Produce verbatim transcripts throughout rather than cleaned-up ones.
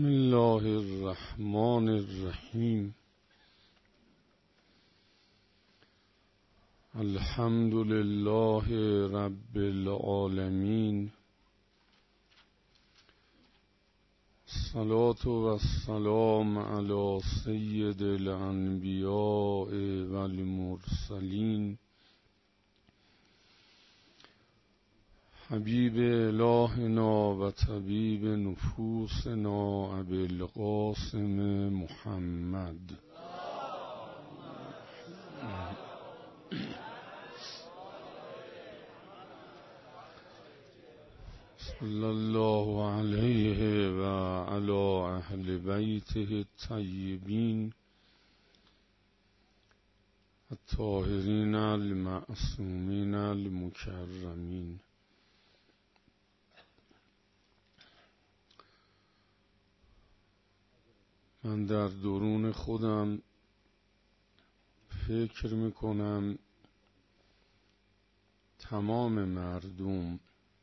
بسم الله الرحمن الرحیم. الحمد لله رب العالمین. الصلاة و السلام علی سید الانبیاء والمرسلین حبیب الهنا و طبیب نفوسنا ابی القاسم محمد. صلی الله علیه و علی اهل بیته الطیبین الطاهرین المعصومین المکرمین. من در درون خودم فکر میکنم تمام مردم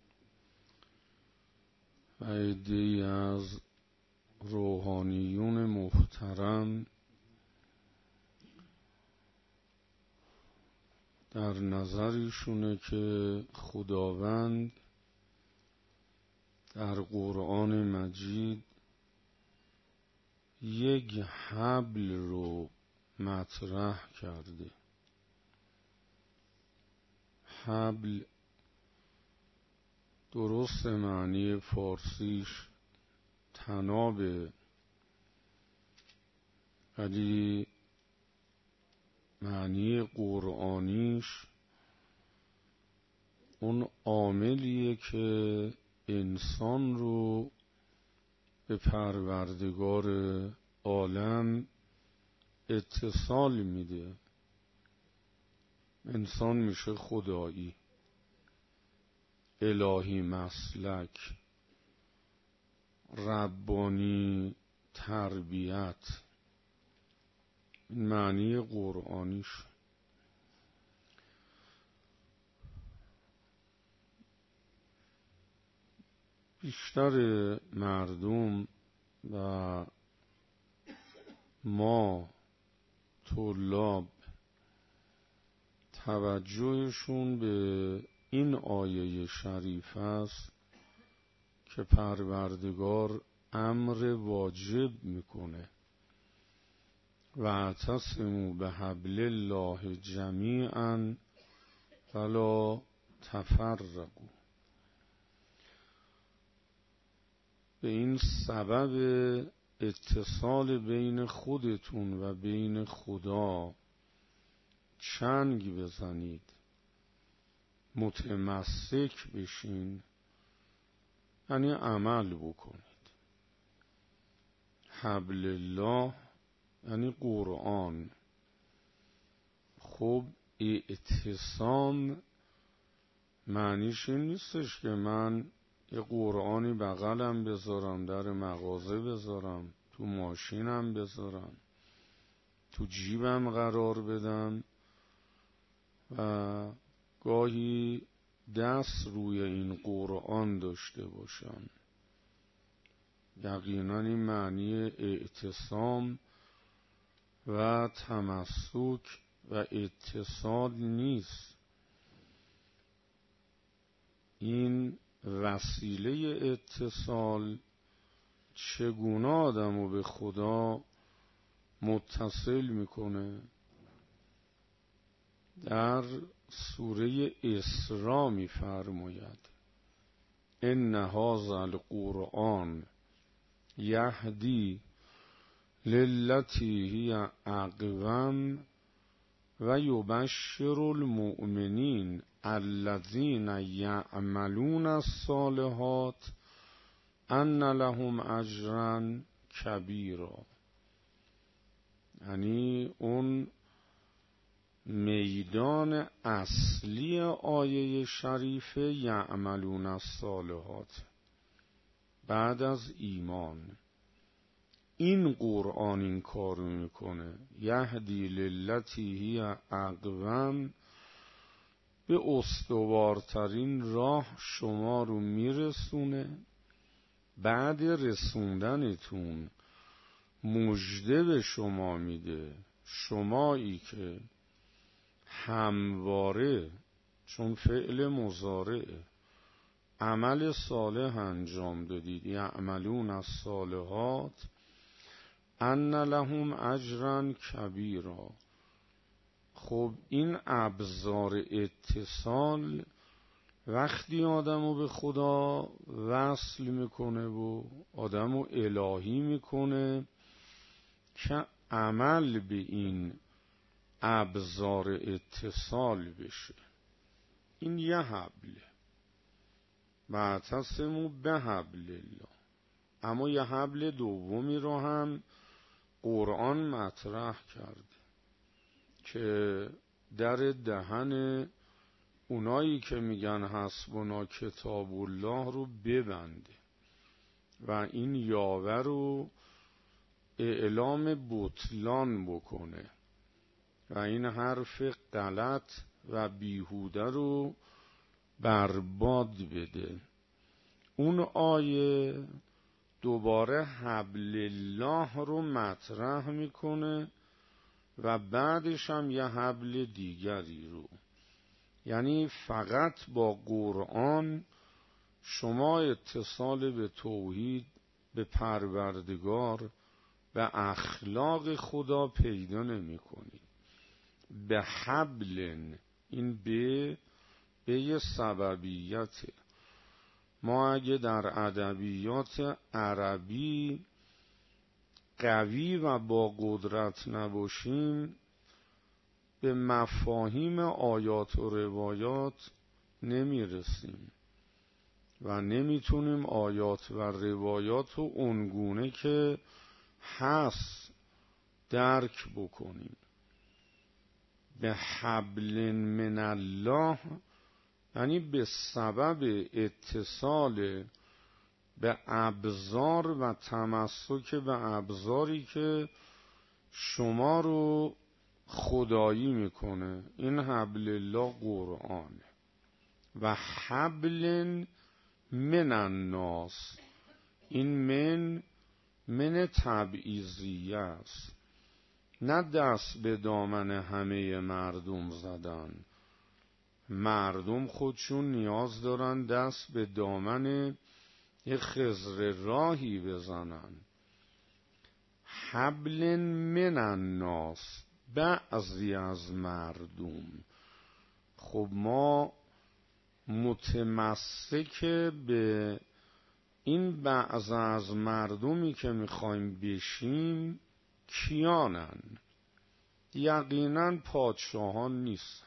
و عده‌ای از روحانیون محترم در نظرشونه که خداوند در قرآن مجید یک حبل رو مطرح کرده. حبل درست معنی فارسیش طنابه، ولی معنی قرآنیش اون عاملیه که انسان رو به پروردگار عالم اتصال میده. انسان میشه خدایی، الهی مسلک، ربانی تربیت. این معنی قرآنیش. بیشتر مردم و ما طلاب توجهشون به این آیه شریف است که پروردگار امر واجب میکنه و اعتصموا بحبل الله جمیعا ولا تفرقوا. به این سبب اتصال بین خودتون و بین خدا چنگ بزنید، متمسک بشین، یعنی عمل بکنید. حبل الله یعنی قرآن. خب اعتصام معنیش این نیستش که من یه قرآنی بغلم بذارم، در مغازه بذارم، تو ماشینم بذارم، تو جیبم قرار بدم و گاهی دست روی این قرآن داشته باشم. یقینا این معنی اعتصام و تمسک و اتصال نیست. این وسیله اتصال چگونه آدمو به خدا متصل میکنه؟ در سوره اسراء میفرماید ان هذا القرآن یهدی للتی هی اقوم و یبشر المؤمنین الذین یعملون الصالحات ان لهم اجرا کبیرا. یعنی اون میدان اصلی آیه شریفه یعملون الصالحات بعد از ایمان. این قرآن این کارو میکنه. یهدی للتی هی اقوم، به استوارترین راه شما رو میرسونه بعد رسوندنتون مژده به شما میده، شمایی که همواره، چون فعل مضارعه، عمل صالح انجام دادید، یعملون الصالحات ان لهم اجرا کبیرا. خب این ابزار اتصال وقتی آدمو به خدا وصل میکنه و آدمو الهی میکنه که عمل به این ابزار اتصال بشه. این یه حبله، واعتصموا بحبل الله. اما یه حبل دومی رو هم قرآن مطرح کرده که در دهن اونایی که میگن حسبنا کتاب الله رو ببنده و این یاوه رو اعلام بطلان بکنه و این حرف غلط و بیهوده رو برباد بده. اون آیه دوباره حبل الله رو مطرح میکنه و بعدش هم یه حبل دیگری رو. یعنی فقط با قرآن شما اتصال به توحید، به پروردگار، به اخلاق خدا پیدا نمی کنید. به حبل، این به به یه سببیته. ما اگه در ادبیات عربی قوی و با قدرت نباشیم به مفاهیم آیات و روایات نمیرسیم و نمیتونیم آیات و روایات رو اونگونه که هست درک بکنیم. به حبل من الله یعنی به سبب اتصال به ابزار و تمسک به ابزاری که شما رو خدایی میکنه. این حبل الله قرآن. و حبل من الناس، این من من تبعیضیه است، نه دست به دامن همه مردم زدن. مردم خودشون نیاز دارن دست به دامن یه خضر راهی بزنن. حبل من الناس، بعضی از مردم. خب ما متمسک به این بعض از مردمی که میخوایم بشیم کیانن؟ یقینا پادشاهان نیستن،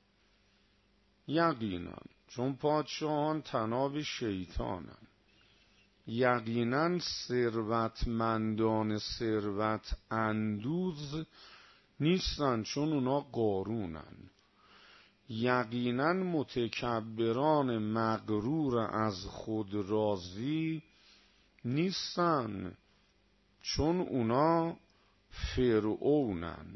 یقینا، چون پادشاهان تناب شیطانن. یقینا ثروتمندان ثروت اندوز نیستن، چون اونا قارونن. یقینا متکبران مغرور از خود راضی نیستن، چون اونا فرعونن.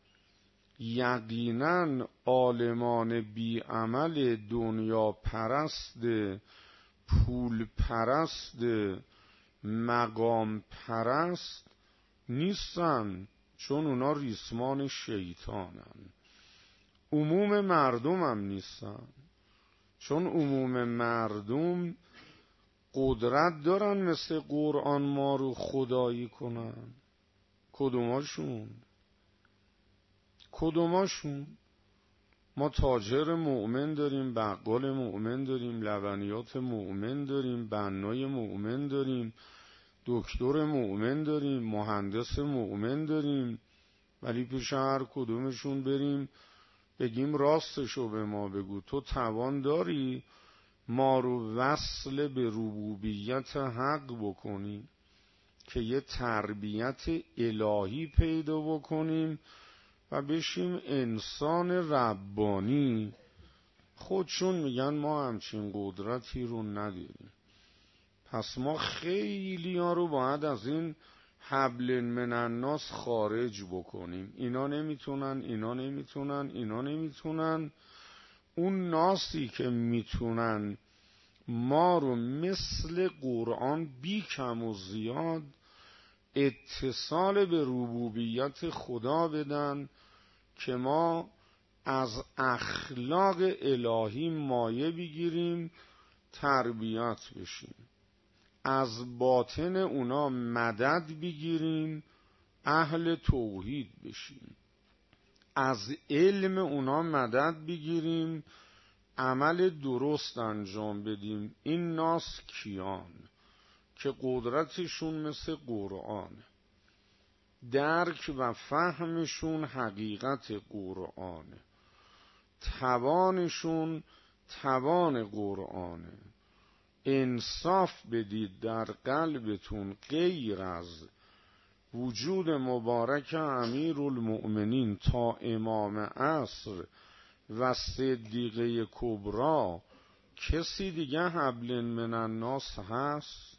یقینا عالمان بی عمل دنیا پرست، پول پرست، مقام پرست نیستن، چون اونا ریسمان شیطانن. عموم مردم هم نیستن، چون عموم مردم قدرت دارن مثل قرآن ما رو خدایی کنن. کدوماشون؟ کدوماشون؟ ما تاجر مؤمن داریم، بقال مؤمن داریم، لبنیات مؤمن داریم، بنای مؤمن داریم، دکتر مؤمن داریم، مهندس مؤمن داریم، ولی پیش هر کدومشون بریم بگیم راستشو به ما بگو، تو توان داری ما رو وصل به ربوبیت حق بکنی که یه تربیت الهی پیدا بکنیم و بشیم انسان ربانی. خودشون میگن ما همچین قدرتی رو نداریم. پس ما خیلی ها رو باید از این حبل من الناس خارج بکنیم. اینا نمیتونن، اینا نمیتونن، اینا نمیتونن. اون ناسی که میتونن ما رو مثل قرآن بی کم و زیاد اتصال به ربوبیت خدا بدن که ما از اخلاق الهی مایه بگیریم، تربیت بشیم، از باطن اونا مدد بگیریم، اهل توحید بشیم، از علم اونا مدد بگیریم، عمل درست انجام بدیم. این ناس کیان که قدرتشون مثل قرآن، درک و فهمشون حقیقت قرآنه، توانشون توان قرآنه. انصاف بدید در قلبتون غیر از وجود مبارک امیرالمؤمنین تا امام عصر و صدیقه کبرا کسی دیگه حبل من الناس هست؟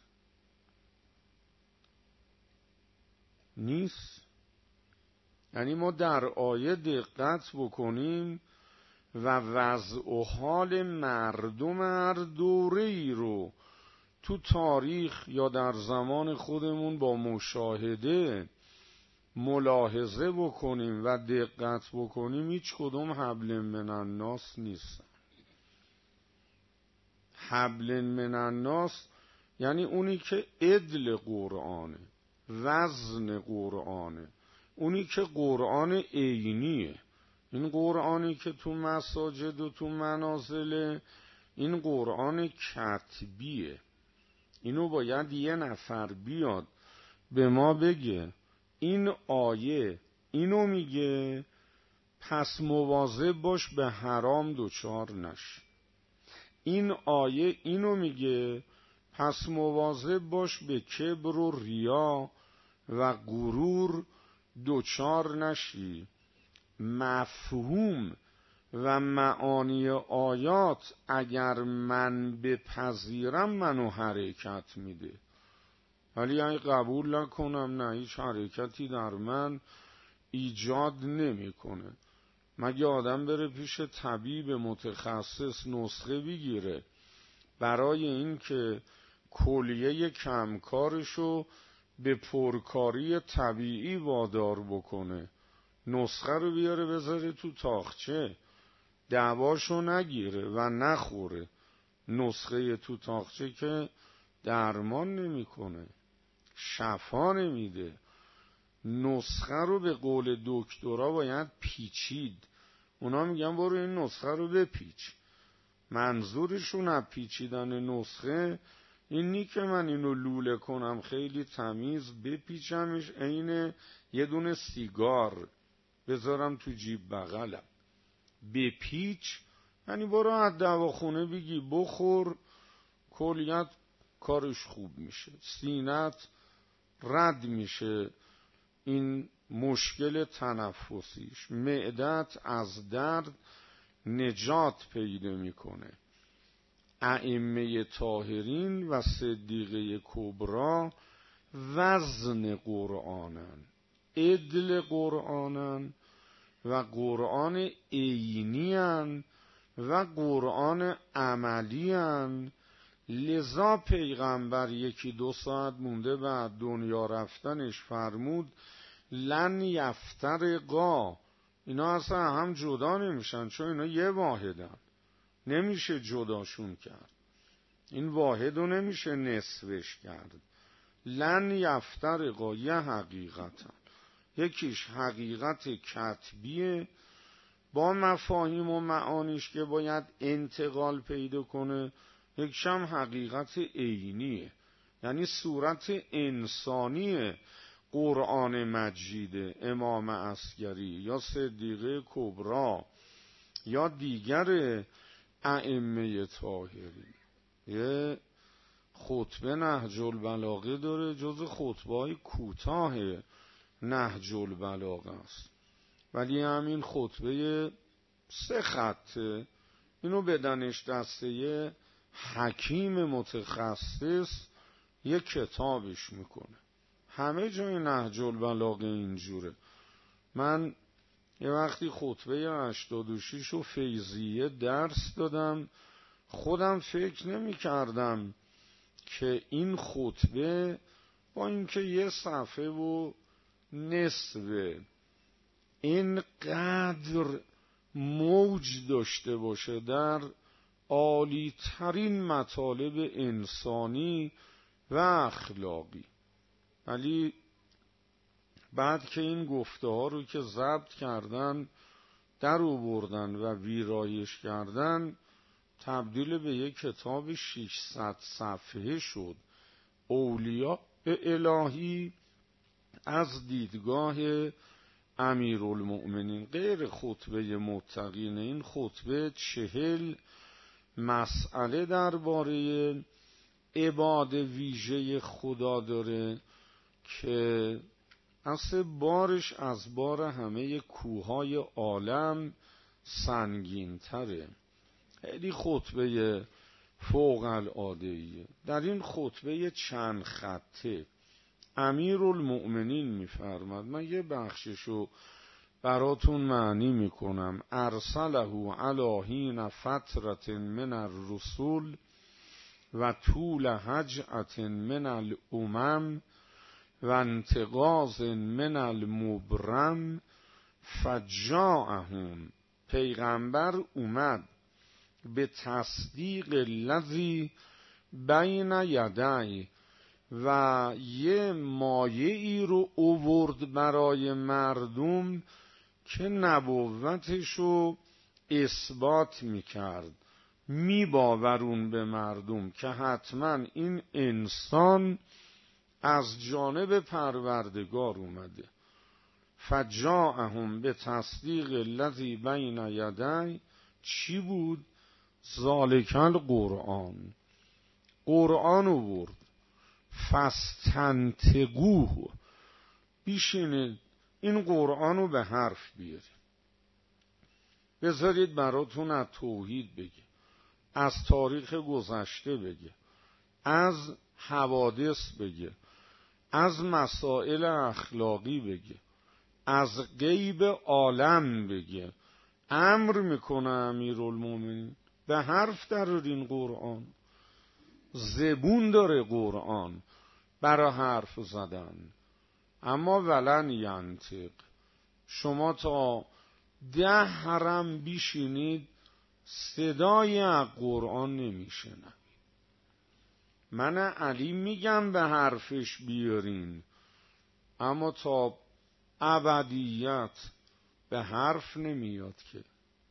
نیست. یعنی ما در آیه دقت بکنیم و وضع و حال مردم هر دوره‌ای رو تو تاریخ یا در زمان خودمون با مشاهده ملاحظه بکنیم و دقت بکنیم، هیچ کدوم حبل من الناس نیستن. حبل من الناس یعنی اونی که عدل قرآنه، وزن قرآنه، اونی که قرآن عینیه. این قرآنی که تو مساجد و تو منازل، این قرآن کتبیه. اینو باید یه نفر بیاد به ما بگه این آیه اینو میگه، پس مواظب باش به حرام دوچار نشی. این آیه اینو میگه، پس مواظب باش به کبر و ریا و غرور دوچار نشی. مفهوم و معانی آیات اگر من بپذیرم منو حرکت میده، ولی اگه قبول نکنم نه، هیچ حرکتی در من ایجاد نمیکنه. مگه آدم بره پیش طبیب متخصص نسخه بگیره برای این که کلیه کمکارشو به پرکاری طبیعی وادار بکنه، نسخه رو بیاره بذاره تو تاخچه، دعواشو نگیره و نخوره؟ نسخه تو تاخچه که درمان نمیکنه، شفا نمیده. نسخه رو به قول دکترا باید پیچید. اونا میگن برو این نسخه رو بپیچ. منظورشون از پیچیدن نسخه این نی که من اینو لوله کنم خیلی تمیز بپیچمش عین یه دونه سیگار بذارم تو جیب بغلم. بپیچ یعنی برو از دواخونه بگی بخور، کلیت کارش خوب میشه، سینت رد میشه این مشکل تنفسیش، معدت از درد نجات پیدا میکنه. ائمه طاهرین و صدیقه کبرا وزن قرآنن، عدل قرآنن و قرآن عینی‌اند و قرآن عملی‌اند. لذا پیغمبر یکی دو ساعت مونده بعد دنیا رفتنش فرمود لن یفترقا، اینا اصلا هم جدا نمیشن، چون اینا یه واحدن، نمیشه جداشون کرد. این واحد رو نمیشه نصفش کرد. لن یفترقا یه حقیقتن، یکیش حقیقت کتبیه با مفاهیم و معانیش که باید انتقال پیدا کنه، یکشم حقیقت عینیه، یعنی صورت انسانی قرآن مجید امام عسگری یا صدیقه کبرا یا دیگر ائمه طاهرین. یه خطبه نهج البلاغه داره، جز خطبه‌های کوتاه نهج البلاغه است، ولی همین خطبه سه خطه، اینو بدنش دسته یه حکیم متخصص یه کتابش میکنه. همه جای نهج البلاغه اینجوره. من یه وقتی خطبه هشتاد و شش و فیضیه درس دادم، خودم فکر نمی کردم که این خطبه با اینکه یه صفحه و نصفه اینقدر موج داشته باشه در عالی ترین مطالب انسانی و اخلاقی. ولی بعد که این گفته ها رو که ضبط کردن در آوردن و ویرایش کردن، تبدیل به یک کتاب ششصد صفحه شد. اولیاء الهی از دیدگاه امیرالمؤمنین، غیر خطبه متقین. این خطبه چهل مسئله درباره عباد ویژه خدا داره که اصل بارش از بار همه کوههای عالم سنگین تره. خیلی خطبه فوق العاده‌ایه. در این خطبه چند خطه امیرالمؤمنین میفرماد، من یه بخششو براتون معنی میکنم. ارسله علی حین فترة من الرسول و طول هجعة من الامم و انتقاض من المبرم فجاءهم. پیغمبر اومد به تصدیق الذی بین یدی و یه مایعی رو آورد برای مردم که نبوتشو اثبات میکرد، میباورون به مردم که حتما این انسان از جانب پروردگار اومده. فجاءهم به تصدیق الذی بین یدی چی بود؟ ذالک القرآن. قرآن آورد. فاستنطقوه، بیشینید این قرآن رو به حرف بیارید، بذارید براتون از توحید بگه، از تاریخ گذشته بگه، از حوادث بگه، از مسائل اخلاقی بگه، از غیب عالم بگه. امر میکنه امیرالمومنین به حرف درارین قرآن. زبون داره قرآن برای حرف زدن. اما ولن ینطق، شما تا ده حرم بیشینید صدای از قرآن نمیشنوید. من علی میگم به حرفش بیارین، اما تا ابدیت به حرف نمیاد که.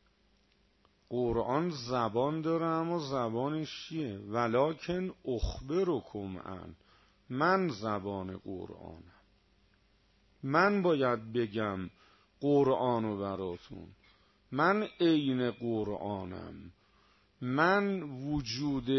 قرآن زبان داره، اما زبانش چیه؟ ولکن اخبرکم عن، من زبان قرآنم، من باید بگم قرآنو براتون، من عین قرآنم، من وجود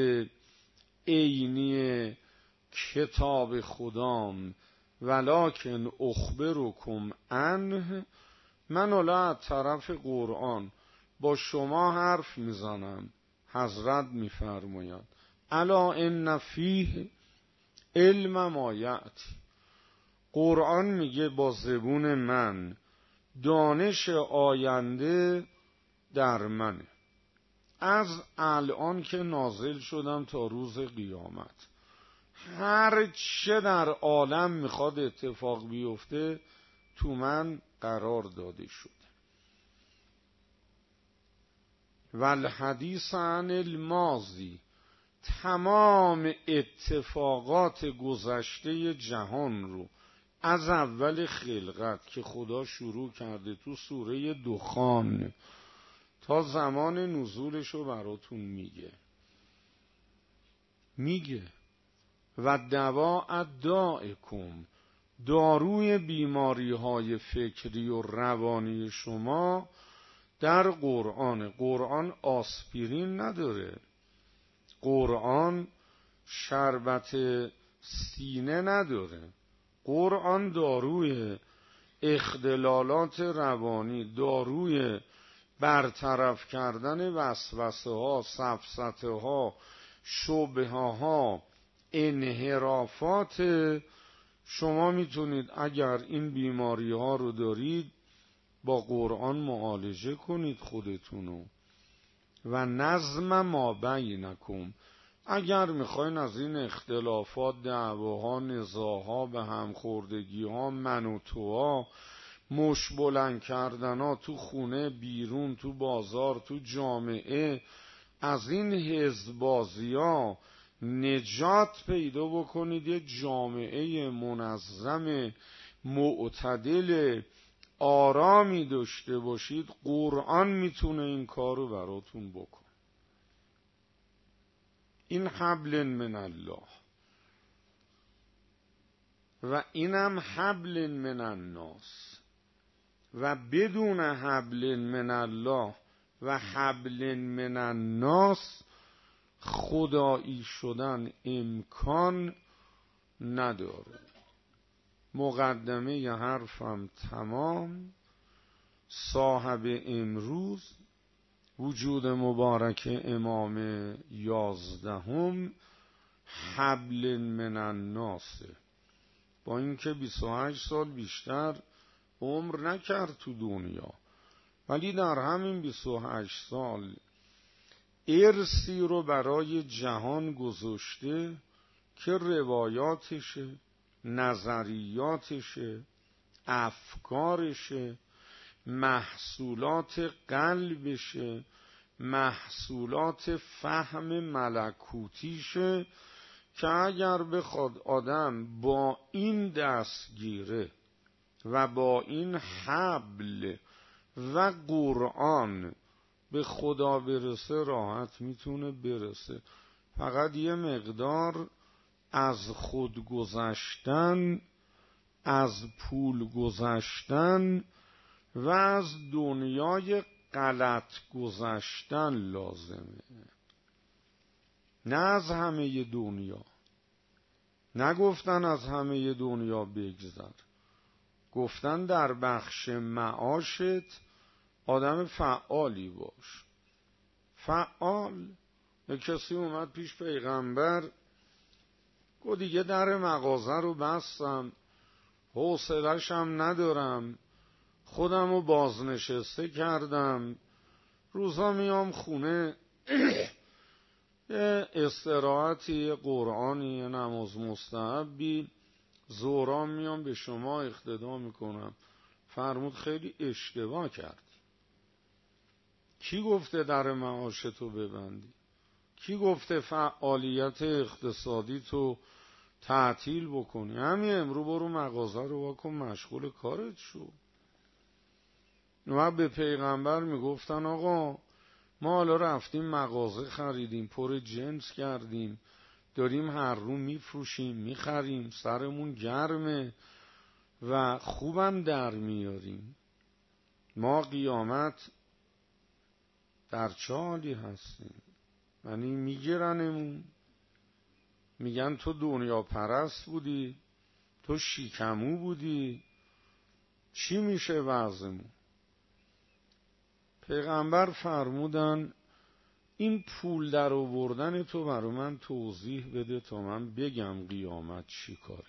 عینی کتاب خدام. ولکن اخبرکم عنه، من الا طرف قرآن با شما حرف میزنم. حضرت میفرماید الا ان فیه علم ما یأتی، قرآن میگه با زبون من دانش آینده در منه، از الان که نازل شدم تا روز قیامت. هر چه در عالم میخواد اتفاق بیفته تو من قرار داده شده. والحدیث عن الماضی، تمام اتفاقات گذشته جهان رو از اول خلقت که خدا شروع کرده تو سوره دخان تا زمان نزولش رو براتون میگه. میگه و دوا الداءکم، داروی بیماری های فکری و روانی شما در قرآن. قرآن آسپرین نداره، قرآن شربت سینه نداره، قرآن داروی اختلالات روانی، داروی برطرف کردن وسوسه ها، سفسطه ها، شبهه ها، انحرافات. شما میتونید اگر این بیماری ها رو دارید با قرآن معالجه کنید خودتونو. و نظم ما بینکم. اگر میخواین از این اختلافات، دعواها، نزاعها، به همخوردگیها، من و توها، مش بلند کردنها تو خونه، بیرون، تو بازار، تو جامعه، از این حزبازی‌ها نجات پیدا بکنید، یه جامعه منظم معتدل آرامی داشته باشید، قرآن میتونه این کارو براتون بکنه. این حبل من الله و اینم حبل من الناس. و بدون حبل من الله و حبل من الناس خدایی شدن امکان نداره. مقدمه ی حرفم تمام. صاحب امروز وجود مبارک امام یازدهم حبل من الناس. با اینکه بیست و هشت سال بیشتر عمر نکرد تو دنیا، ولی در همین بیست و هشت سال ارثی رو برای جهان گذاشته که روایاتشه، نظریاتشه، افکارشه، محصولات قلبشه، محصولات فهم ملکوتیشه، که اگر بخواد آدم با این دستگیره و با این حبل و قرآن به خدا برسه، راحت میتونه برسه. فقط یه مقدار از خود گذشتن، از پول گذشتن و از دنیای غلط گذشتن لازمه. نه از همه دنیا. نگفتن از همه دنیا بگذر، گفتن در بخش معاشت آدم فعالی باش. فعال. یه کسی اومد پیش پیغمبر، گفت دیگه در مغازه رو بستم، حوصله‌ش هم ندارم، خودم رو بازنشسته کردم، روزا میام خونه یه استراحتی، یه قرآنی، یه نماز مستحبی، ظهرا میام به شما اقتدا میکنم. فرمود خیلی اشتباه کرد. کی گفته در معاشتو ببندی؟ کی گفته فعالیت اقتصادی تو تعطیل بکنی؟ همین امرو برو مغازه رو واکن، مشغول کارت شو. و به پیغمبر میگفتن آقا ما حالا رفتیم مغازه خریدیم، پر جنس کردیم، داریم هر رو میفروشیم میخریم، سرمون گرمه و خوبم در میاریم. ما قیامت در چه حالی هستیم؟ یعنی میگیرنمون، میگن تو دنیا پرست بودی، تو شیکمو بودی، چی میشه وضعمون؟ پیغمبر فرمودن این پول در آوردن تو برای من توضیح بده تا من بگم قیامت چی کاری.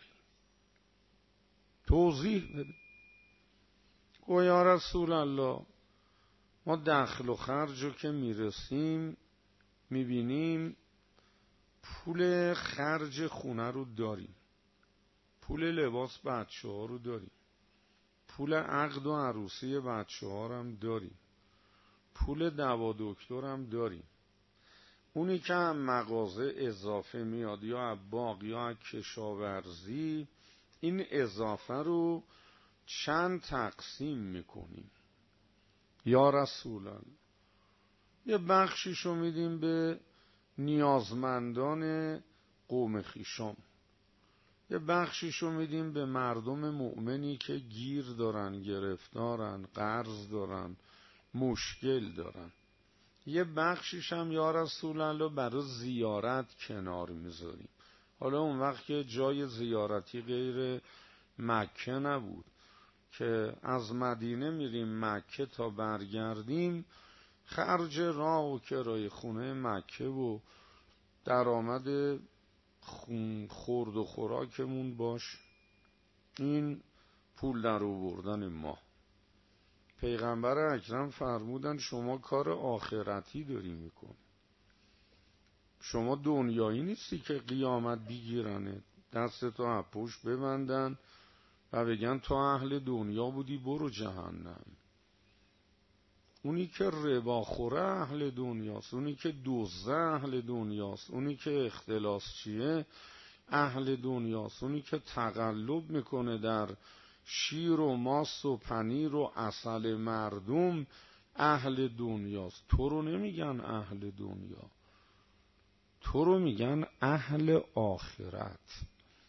توضیح بده. گویا یا رسول الله ما دخل و خرج رو که میرسیم میبینیم پول خرج خونه رو داریم، پول لباس بچه ها رو داریم، پول عقد و عروسی بچه ها هم داریم، پول دوا دکتر هم داریم. اونی که هم مغازه اضافه میاد یا باغ یا کشاورزی، این اضافه رو چند تقسیم میکنیم. یا رسول الله یه بخشیشو میدیم به نیازمندان قوم خویشام، یه بخشیشو میدیم به مردم مؤمنی که گیر دارن، گرفتارن، قرض دارن، مشکل دارن، یه بخشیش هم یا رسول الله برای زیارت کنار میذاریم. حالا اون وقت که جای زیارتی غیر مکه نبود که از مدینه میریم مکه تا برگردیم، خرج راه و کرایه خونه مکه و درآمد خورد و خوراکمون باش، این پول در آوردن ما. پیغمبر اکرم فرمودن شما کار آخرتی داری میکنی، شما دنیایی نیستی که قیامت بگیرنه دستتو از پشت ببندن و بگن تو اهل دنیا بودی برو جهنم. اونی که ربا خوره اهل دنیاست، اونی که دزده اهل دنیاست، اونی که اختلاس چیه اهل دنیاست، اونی که تقلب میکنه در شیر و ماست و پنیر و عسل مردم اهل دنیاست. تو رو نمیگن اهل دنیا، تو رو میگن اهل آخرت.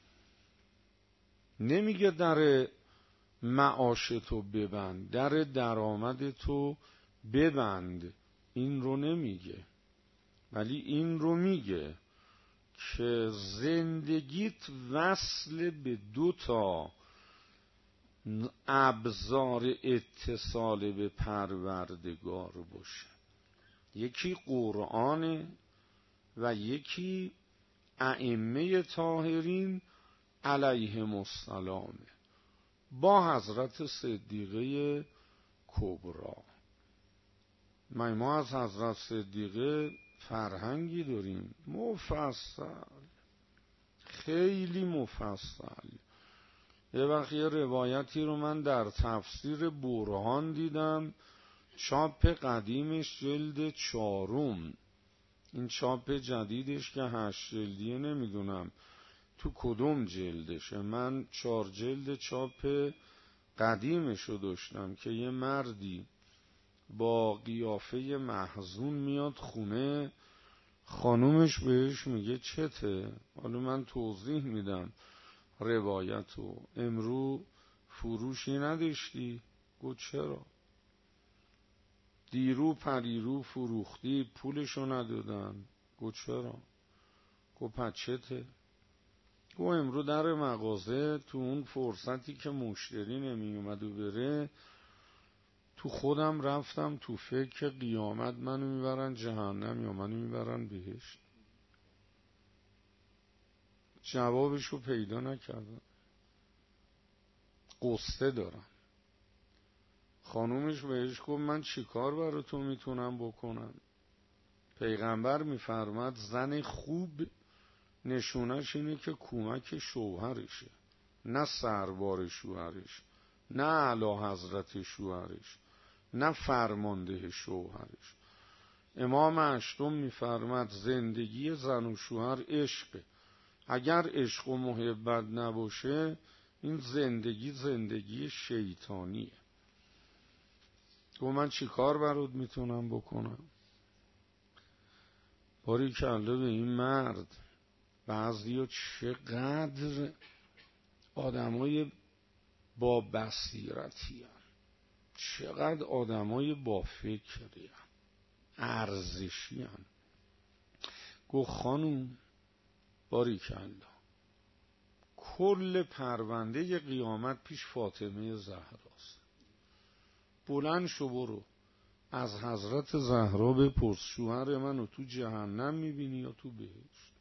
نمیگه در معاش تو ببند، در درآمد تو ببند، این رو نمیگه، ولی این رو میگه که زندگیت وصل به دو تا ابزار اتصال به پروردگار باشه، یکی قرآن و یکی ائمه طاهرین علیهم السلام با حضرت صدیقه کبری. ما از حضرت صدیقه فرهنگی داریم مفصل، خیلی مفصل. یه وقت یه روایتی رو من در تفسیر برهان دیدم، چاپ قدیمش جلد چارم، این چاپ جدیدش که هشت جلدیه نمیدونم تو کدوم جلدشه، من چهار جلد چاپ قدیمش رو داشتم که یه مردی با قیافه محزون میاد خونه، خانومش بهش میگه چته؟ حالا من توضیح میدم روایتو. امرو فروشی نداشتی؟ گفت چرا؟ دیرو پریرو فروختی پولشو ندادن. گفت چرا؟ گفت پس چته؟ گفت امرو در مغازه تو اون فرصتی که مشتری نمی اومد و بره، تو خودم رفتم تو فکر قیامت منو میبرن جهنم یا منو میبرن بهشت. جوابشو پیدا نکردم، قصه دارم. خانومش بهش گفت من چیکار برای تو میتونم بکنم؟ پیغمبر میفرماد زن خوب نشونش اینه که کمک شوهرشه، نه سربار شوهرش، نه اعلی حضرت شوهرش، نه فرمانده شوهرش. امام اشتم میفرماد زندگی زن و شوهر عشقه، اگر عشق و محبت نباشه این زندگی زندگی شیطانیه. گفت من چی کار برات میتونم بکنم؟ باری کلا به این مرد. بعضیا چقدر آدمای با بصیرتی هن، چقدر آدمای با فکری هن، ارزشی هن. گفت خانوم باری کلا کل پرونده قیامت پیش فاطمه زهراست، بلند شو برو از حضرت زهرا بپرس شوهر منو تو جهنم میبینی یا تو بهشت؟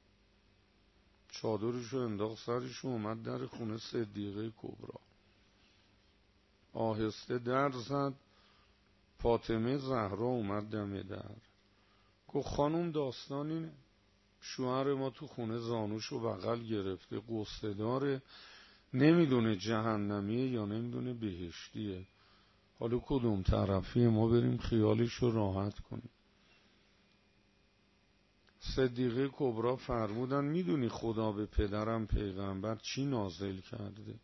چادرشو انداخت سرشو اومد در خونه صدیقه کبری، آهسته در زد. فاطمه زهرا اومد دم در، گفت خانوم داستان اینه، شوهر ما تو خونه زانوشو بغل گرفته، قصه داره، نمیدونه جهنمیه یا نمیدونه بهشتیه، حالا کدوم طرفی؟ ما بریم خیالشو راحت کنیم. صدیقه کبری فرمودن میدونی خدا به پدرم پیغمبر چی نازل کرده؟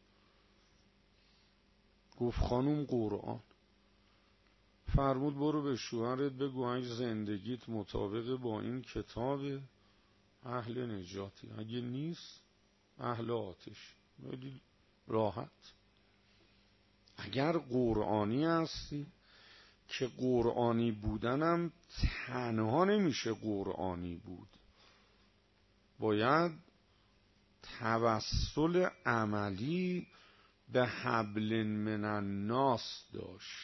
گفت خانوم قرآن. فرمود برو به شوهرت بگو اگه زندگیت مطابق با این کتاب اهل نجاتی، اگه نیست اهل آتش. ولی راحت. اگر قرآنی هستی که قرآنی بودنم تنها نمیشه قرآنی بود، باید توسل عملی به حبل من الناس داشت.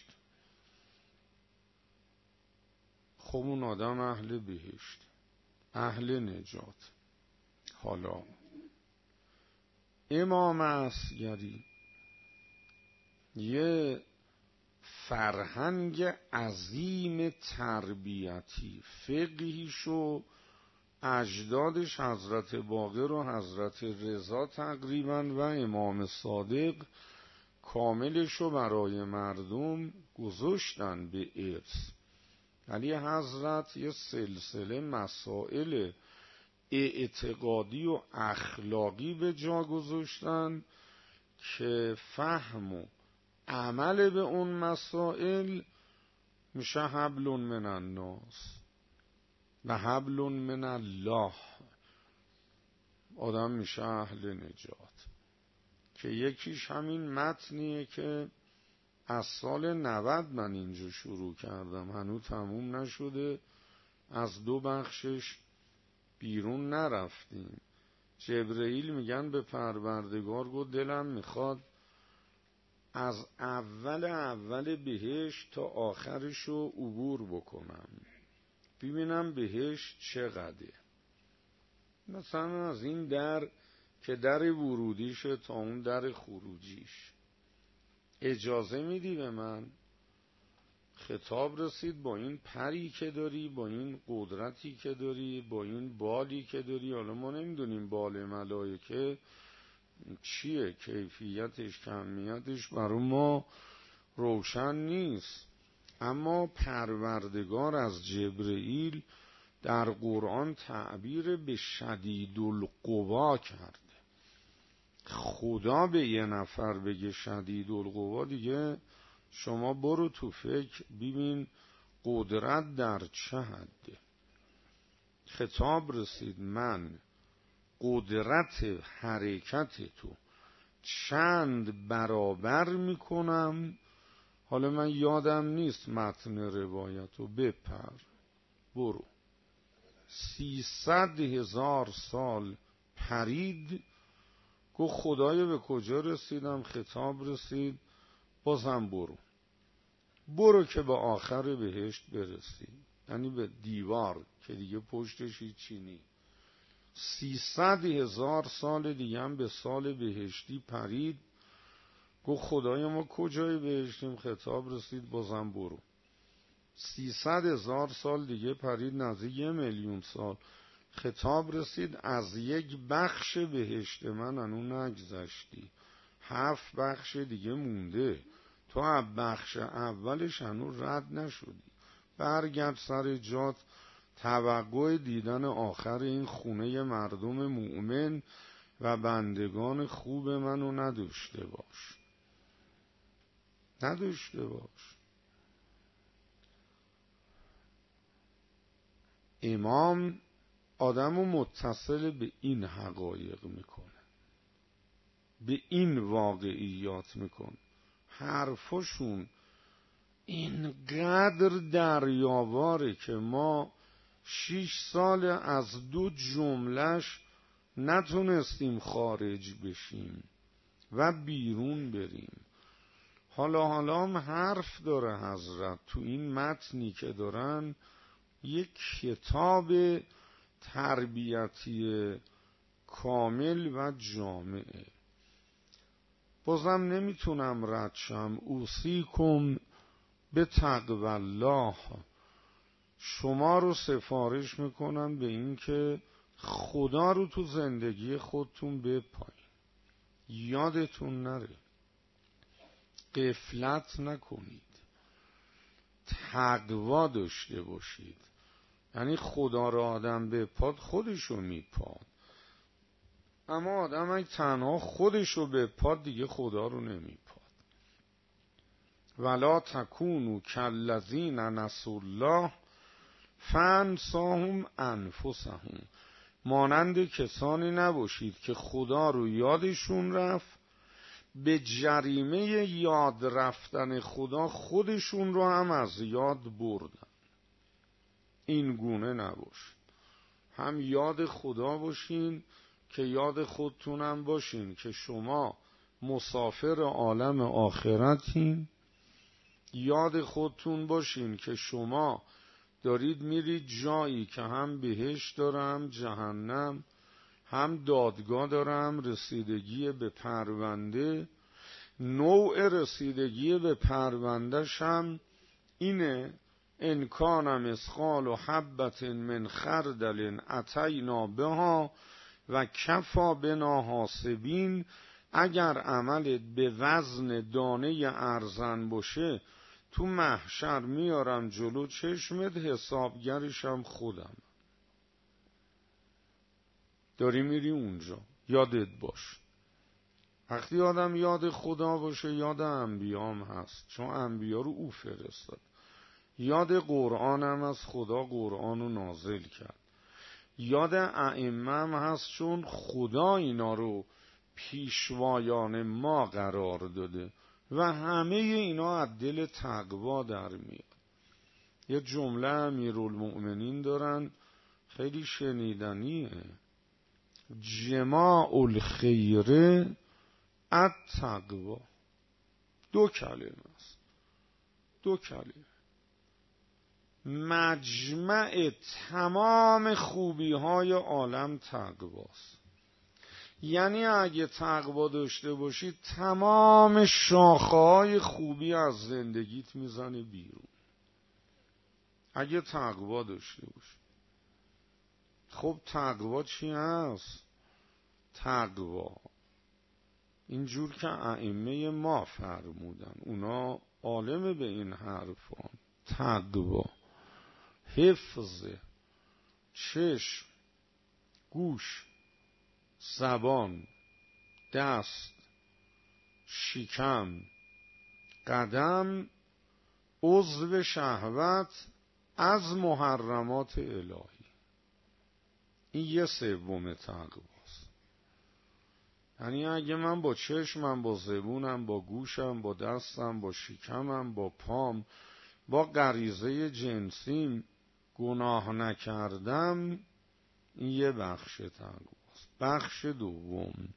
خب اون آدم اهل بهشت، اهل نجات. حالا امام اصغری یه فرهنگ عظیم تربیتی فقهیش و اجدادش حضرت باقر و حضرت رضا تقریبا و امام صادق کاملشو برای مردم گذاشتن به ارث، ولی حضرت یه سلسله مسائل اعتقادی و اخلاقی به جا گذاشتن که فهم و عمل به اون مسائل میشه حبل من الناس و حبل من الله، آدم میشه اهل نجات. که یکیش همین متنیه که از سال نود من اینجا شروع کردم، هنوز تموم نشده، از دو بخشش بیرون نرفتیم. جبرئیل میگن به پروردگار گفت دلم میخواد از اول اول بهشت تا آخرشو عبور بکنم، ببینم بهشت چقدره، مثلا از این در که در ورودیشه تا اون در خروجیش، اجازه میدی به من؟ خطاب رسید با این پری که داری، با این قدرتی که داری، با این بالی که داری، حالا ما نمیدونیم بال ملائکه چیه، کیفیتش کمیتش برای ما روشن نیست، اما پروردگار از جبرئیل در قرآن تعبیر به شدید القوا کرده. خدا به یه نفر بگه شدید القوا، دیگه شما برو تو فکر ببین قدرت در چه حده. خطاب رسید من قدرت حرکت تو چند برابر میکنم، حالا من یادم نیست متن روایتو، بپر برو. سیصد هزار سال پرید، گفت خدایا به کجا رسیدم؟ خطاب رسید بازم برو، برو که به آخر بهشت برسی، یعنی به دیوار که دیگه پشتش هیچی نی. سیصد هزار سال دیگه هم به سال بهشتی پرید، گفت خدایا ما کجای بهشتیم؟ خطاب رسید بازم برو. سیصد هزار سال دیگه پرید، نزدیک یه میلیون سال، خطاب رسید از یک بخش بهشت من هنو نگذشتی، هفت بخش دیگه مونده، تو از بخش اولش هنو رد نشدی، برگرد سر جات، توقع دیدن آخر این خونه مردم مؤمن و بندگان خوب منو نداشته باش، نداشته باش. امام آدمو متصل به این حقایق میکنه، به این واقعیات میکنه. حرفشون اینقدر دریاواره که ما شیش سال از دو جملهش نتونستیم خارج بشیم و بیرون بریم. حالا حالا هم حرف داره حضرت تو این متنی که دارن، یک کتاب تربیتی کامل و جامعه. بازم نمیتونم رد شم، اوصیکم به تقوی الله، شما رو سفارش میکنم به این که خدا رو تو زندگی خودتون بپایین، یادتون نره، غفلت نکنید، تقوا داشته باشید. یعنی خدا رو آدم بپاد خودشو میپاد، اما آدم اگه تنها خودشو بپاد دیگه خدا رو نمیپاد. ولا تکونوا کالذین نسوا الله فانساهم انفسهم، مانند کسانی نباشید که خدا رو یادشون رفت، به جریمه یاد رفتن خدا خودشون رو هم از یاد بردن. این گونه نباشید، هم یاد خدا باشین که یاد خودتونم باشین که شما مسافر عالم آخرتین، یاد خودتون باشین که شما دارید میرید جایی که هم بهشت داره هم جهنم، هم دادگاه داره هم رسیدگی به پرونده، نوع رسیدگی به پرونده‌ش هم اینه: ان کان مثقال حبة من خردل اتینا بها و کفی بنا حاسبین. اگر عملت به وزن دانه ارزن باشه، تو محشر میارم جلو چشمت، حسابگرشم خودم. داری میری اونجا، یادت باش. وقتی آدم یاد خدا باشه، یاد انبیام هست، چون انبیا رو او فرستاد. یاد قرآن هم از خدا قرآن رو نازل کرد. یاد ائمه هم هست، چون خدا اینا رو پیشوایان ما قرار داده و همه اینا از دل تقوا در میاد. یه جمله امیرالمؤمنین دارن خیلی شنیدنیه: جماع الخیر التقوا. دو کلمه است، دو کلمه. مجمع تمام خوبی های عالم تقواست. یعنی اگه تقوا داشته باشی، تمام شاخه های خوبی از زندگیت میزنه بیرون. اگه تقوا داشته باشی. خب تقوا چی هست؟ تقوا اینجور که ائمه ما فرمودن، اونا عالم به این حرفان. تقوا حفظ چشم، گوش، زبان، دست، شکم، قدم، عضو شهوت از محرمات الهی. این یه سوم تقواست. یعنی اگه من با چشمم، با زبونم، با گوشم، با دستم، با شکمم، با پام، با غریزه جنسیم گناه نکردم، این یه بخش تقواست. بخش دوم،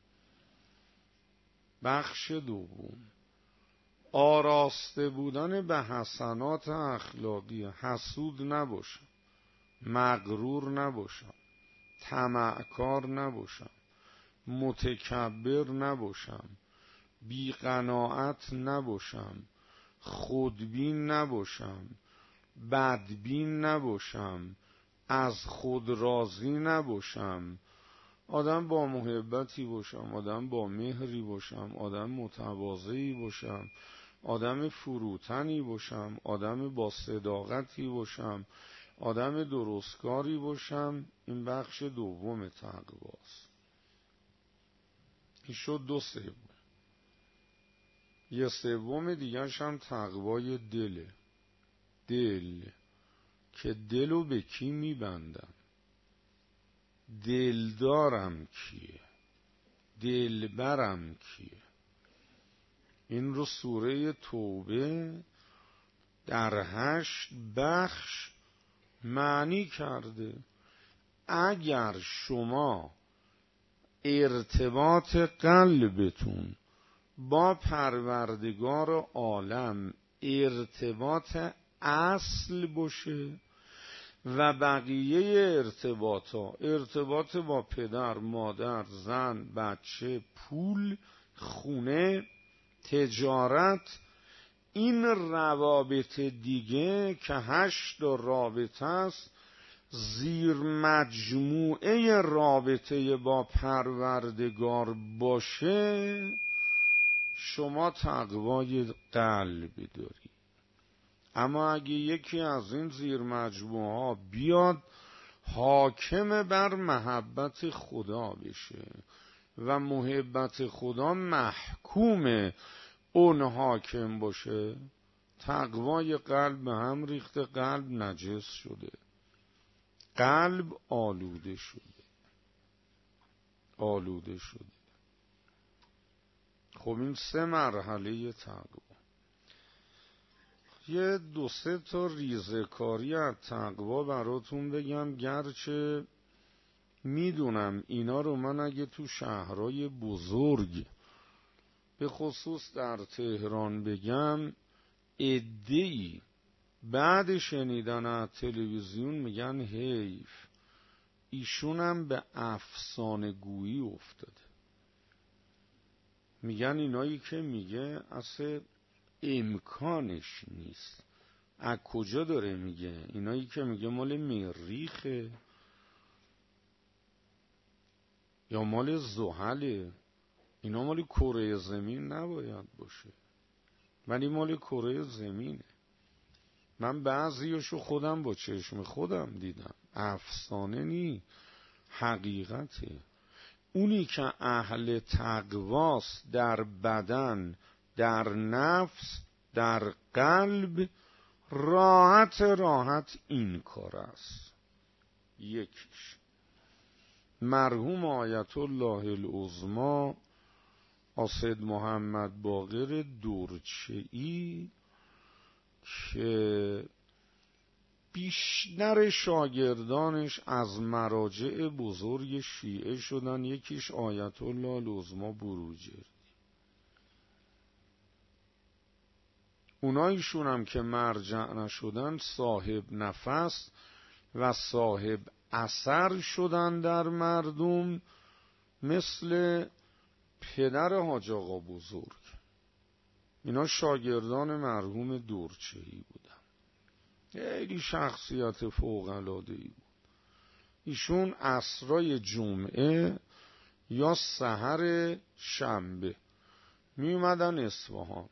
بخش دوم آراسته بودن به حسنات اخلاقی. حسود نباشم، مغرور نباشم، طمعکار نباشم، متکبر نباشم، بی‌قناعت نباشم، خودبین نباشم، بدبین نباشم، از خود راضی نباشم، آدم با محبتی باشم، آدم با مهری باشم، آدم متواضعی باشم، آدم فروتنی باشم، آدم با صداقتی باشم، آدم درستکاری باشم. این بخش دوم تقواست. این شد دو سوم. یه سوم دیگرش هم تقوای دله. دل که دلو به کی میبندم؟ دلدارم کیه؟ دلبرم کیه؟ این رو سوره توبه در هشت بخش معنی کرده. اگر شما ارتباط قلبتون با پروردگار عالم ارتباط اصل باشه و بقیه ارتباطا، ارتباط با پدر، مادر، زن، بچه، پول، خونه، تجارت، این روابط دیگه که هشت رابطه است، زیر مجموعه رابطه با پروردگار باشه، شما تقوای قلب داری. اما اگه یکی از این زیر مجموعه ها بیاد حاکم بر محبت خدا بشه و محبت خدا محکوم اون حاکم باشه، تقوای قلب به هم ریخته، قلب نجس شده، قلب آلوده شده، آلوده شده. خب این سه مرحله تقوا. یه دو سه تا ریزه‌کاری از تقوا براتون بگم، گرچه میدونم اینا رو من اگه تو شهرهای بزرگ به خصوص در تهران بگم، عده‌ای بعد شنیدن از تلویزیون میگن حیف ایشونم به افسانه گویی افتاده. میگن اینایی که میگه اصلا امکانش نیست. از کجا داره میگه؟ اینایی که میگه مال مریخه یا مال زحله، اینا مال کره زمین نباید باشه، ولی مال کره زمینه. من بعضیاشو خودم با چشم خودم دیدم، افسانه نی، حقیقته. اونی که اهل تقواست در بدن، در نفس، در قلب، راحت راحت این کار است. یکیش مرحوم آیت الله العظما اسد محمد باقر دورچه‌ای که بیشتر شاگردانش از مراجع بزرگ شیعه شدن، یکیش آیت الله العظما بروجردی. اونایشون هم که مرجع نشدن صاحب نفس و صاحب اثر شدن در مردم، مثل پدر حاج آقا بزرگ. اینا شاگردان مرحوم دورچه‌ای بودن، خیلی شخصیت فوق‌العاده‌ای بود. ایشون عصرای جمعه یا سحر شنبه می اومدن اصفهان،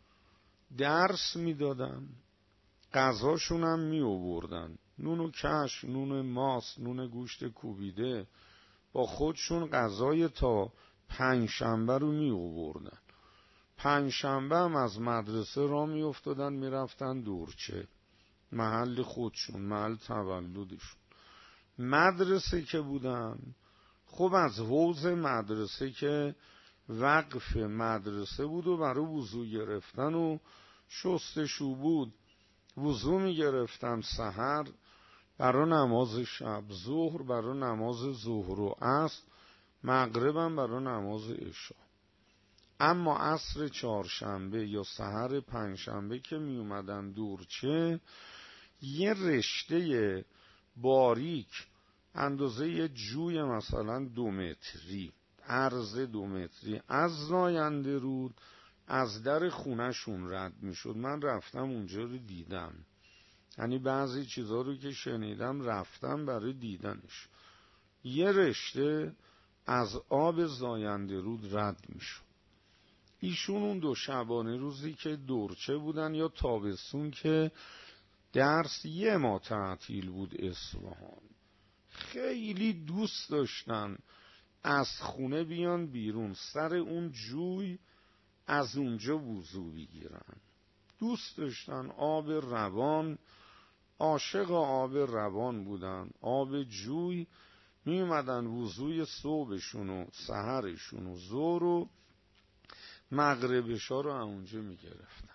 درس می دادن، غذاشون هم می آوردن، نون و کش، نون ماست، نون گوشت کوبیده، با خودشون غذای تا پنج شنبه رو می آوردن. پنج شنبه هم از مدرسه را می افتادن می رفتن دورچه، محل خودشون، محل تولدشون. مدرسه که بودن، خب از حوض مدرسه که وقف مدرسه بود و برای وضو گرفتن و شستشو بود، وضو می گرفتن سحر برای نماز شب، ظهر برای نماز ظهر و عصر، مغربم برای نماز عشا. اما عصر چهارشنبه یا سحر پنجشنبه که می اومدن دورچه، یه رشته باریک اندازه یه جوی مثلا دو متری، عرض دو متری از زاینده رود از در خونهشون رد می شد. من رفتم اونجا رو دیدم، یعنی بعضی چیزا رو که شنیدم رفتم برای دیدنش. یه رشته از آب زاینده رود رد می شد. ایشون اون دو شبانه روزی که دورچه بودن یا تابستون که درس یه ماه تعطیل بود اصفهان، خیلی دوست داشتن از خونه بیان بیرون سر اون جوی، از اونجا وضو بگیرن. دوست داشتن آب روان، عاشق آب روان بودن، آب جوی. می اومدن وضوی صبحشون و سحرشون و ظهر و مغربشا رو اونجا می گرفتن.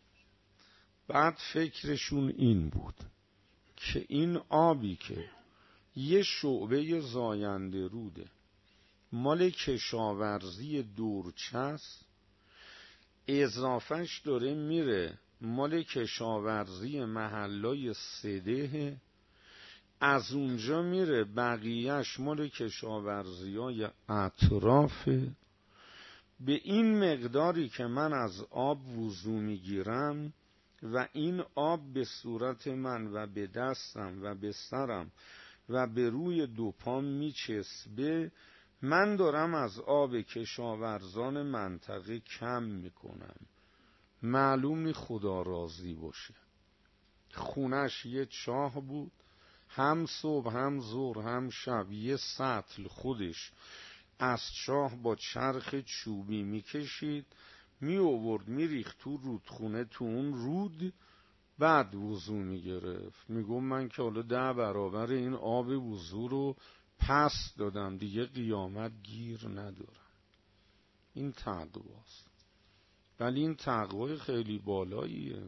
بعد فکرشون این بود که این آبی که یه شعبه زاینده روده، مال کشاورزی دورچست، اضافهش داره میره مال کشاورزی محلای سده، از اونجا میره بقیهش مال کشاورزی های اطرافه. به این مقداری که من از آب وضو میگیرم و این آب به صورت من و به دستم و به سرم و به روی دو پام میچسبه، من دارم از آب کشاورزان منطقه کم میکنم. معلوم نی خدا راضی باشه. خونش یه چاه بود، هم صبح هم ظهر هم شب یه سطل خودش از چاه با چرخ چوبی میکشید، می آورد میریخت تو رودخونه، تو اون رود، بعد وضو میگرفت. میگم من که حالا ده برابر این آب وضو رو پس دادم، دیگه قیامت گیر ندارم. این تقواست. ولی این تقوای خیلی بالاییه،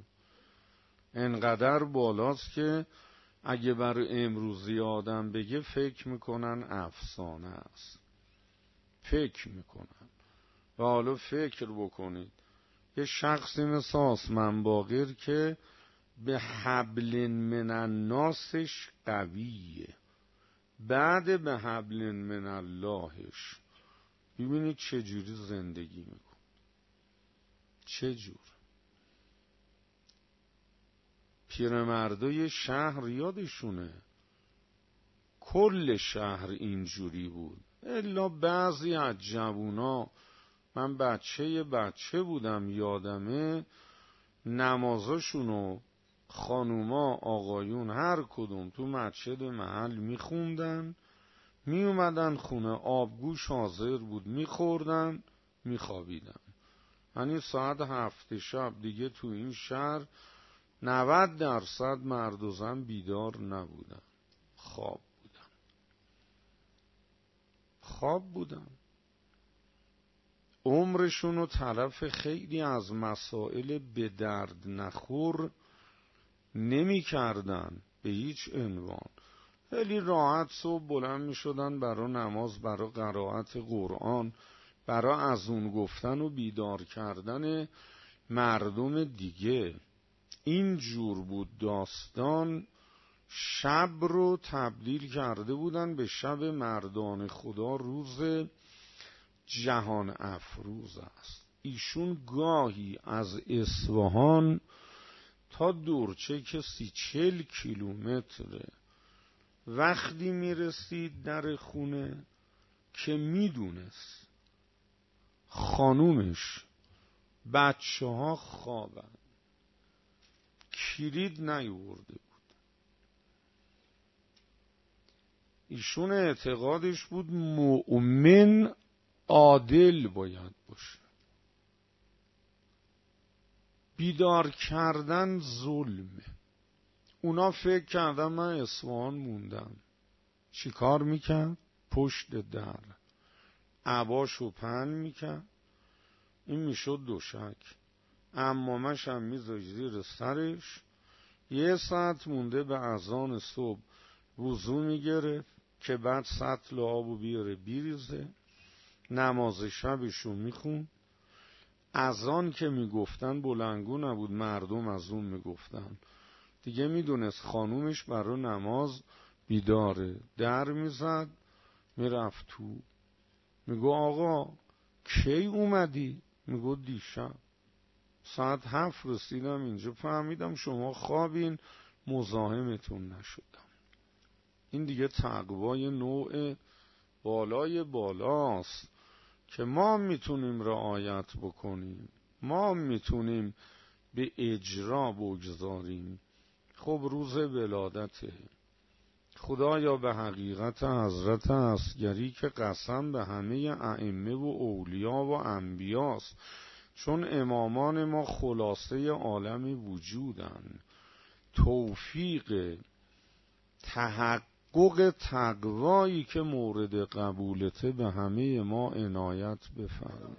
انقدر بالاست که اگه برای امروزی آدم بگه فکر میکنن افسانه است، فکر میکنن. و حالا فکر بکنید یه شخصی مثل آسمن باقر که به حبل من الناسش قویه، بعد به حبل من اللهش، ببینید چجوری زندگی میکنه. چه جور؟ پیرمردای شهر یادشونه کل شهر اینجوری بود، الا بعضی از جوونا، من بچه بچه بودم یادمه، نمازاشونو خانوما آقایون هر کدوم تو مسجد محل میخوندن، میومدن خونه، آبگوش حاضر بود، میخوردن میخوابیدن. یعنی ساعت هفت شب دیگه تو این شهر نود درصد مرد و زن بیدار نبودن، خواب بودن خواب بودن عمرشون و طرف خیلی از مسائل به درد نخور نمی کردن به هیچ عنوان. خیلی راحت صبح بلند می شدن برای نماز، برای قرائت قرآن، برای از اون گفتن و بیدار کردن مردم دیگه. این جور بود داستان. شب رو تبدیل کرده بودن به شب مردان خدا، روز جهان افروز است. ایشون گاهی از اصفهان تا دورچه سی چل کیلومتره وقتی میرسید در خونه که میدونست خانومش بچه ها خوابن، کلید نیورده بود. ایشون اعتقادش بود مؤمن عادل باید باشه، بیدار کردن ظلمه. اونا فکر کردن من اصفهان موندم، چی کار میکرد؟ پشت در عباشو پهن میکرد، این میشد دوشک، عمامش هم میذاشت زیر سرش، یه ساعت مونده به اذان صبح وضو میگرفت که بعد سطل آبو بیاره بیریزه، نماز شبشو میخون. اذان که میگفتن بلنگو نبود، مردم از اون میگفتن دیگه، میدونست خانومش برای نماز بیداره، در میزد میرفت تو، میگو آقا کی اومدی؟ میگو دیشب ساعت هفت رسیدم اینجا، فهمیدم شما خوابین، مزاحمتون نشدم. این دیگه تقوای نوع بالای بالاست که ما میتونیم رعایت بکنیم، ما میتونیم به اجرا بگذاریم. خب روز ولادته، خدایا به حقیقت حضرت عسگری که قسم به همه ائمه و اولیا و انبیاست، چون امامان ما خلاصه عالم وجودن، توفیق تحقق تقوایی که مورد قبولته به همه ما عنایت بفرما.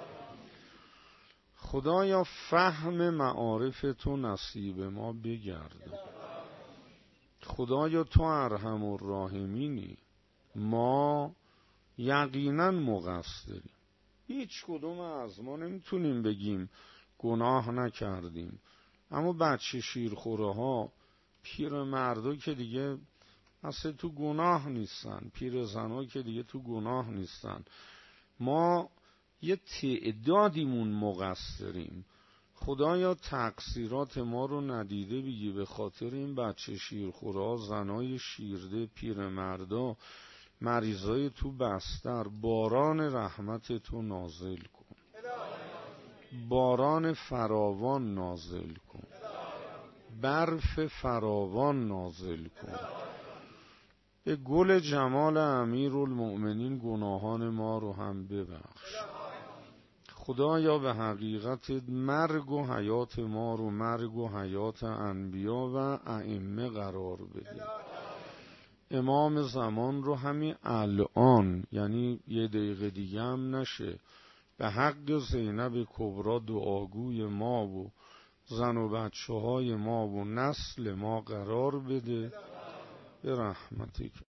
خدایا فهم معارف تو نصیب ما بگرده. خدایا تو ارحم الراحمینی، ما یقینا مقصریم، هیچ کدوم از ما نمیتونیم بگیم گناه نکردیم، اما بچه شیرخوره ها، پیر مردو که دیگه اصلا تو گناه نیستن، پیر زنها که دیگه تو گناه نیستن، ما یه تعدادیمون مقصریم. خدایا تقصیرات ما رو ندیده بگی، به خاطر این بچه شیرخوره ها، زنای شیرده، پیر مردا، مریضای تو بستر، باران رحمت تو نازل کن، باران فراوان نازل کن، برف فراوان نازل کن. به گل جمال امیرالمؤمنین گناهان ما رو هم ببخش. خدایا به حقیقت مرگ و حیات ما رو مرگ و حیات انبیا و ائمه قرار بده. امام زمان رو همین الان، یعنی یه دقیقه دیگه هم نشه، به حق زینب کبرا دعاگوی ما و زن و بچه های ما و نسل ما قرار بده به رحمتک.